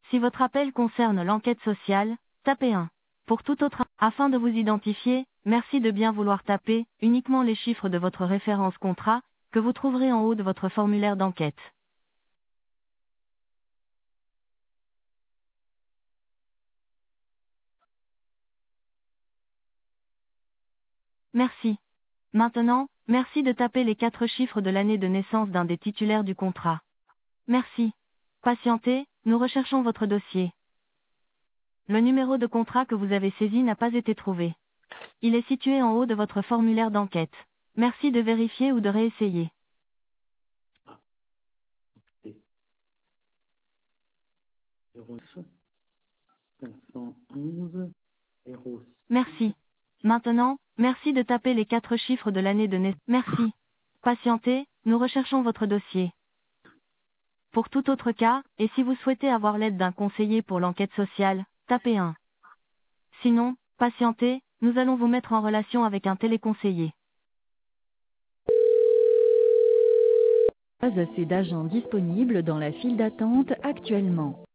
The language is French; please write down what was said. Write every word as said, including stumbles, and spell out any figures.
Si votre appel concerne l'enquête sociale, tapez un. Pour tout autre, afin de vous identifier, merci de bien vouloir taper uniquement les chiffres de votre référence contrat, que vous trouverez en haut de votre formulaire d'enquête. Merci. Maintenant, merci de taper les quatre chiffres de l'année de naissance d'un des titulaires du contrat. Merci. Patientez, nous recherchons votre dossier. Le numéro de contrat que vous avez saisi n'a pas été trouvé. Il est situé en haut de votre formulaire d'enquête. Merci de vérifier ou de réessayer. C'est zéro cinq cent onze zéro six. Merci. Maintenant, merci de taper les quatre chiffres de l'année de naissance. Merci. Patientez, nous recherchons votre dossier. Pour tout autre cas, et si vous souhaitez avoir l'aide d'un conseiller pour l'enquête sociale, tapez un. Sinon, patientez, nous allons vous mettre en relation avec un téléconseiller. Pas assez d'agents disponibles dans la file d'attente actuellement.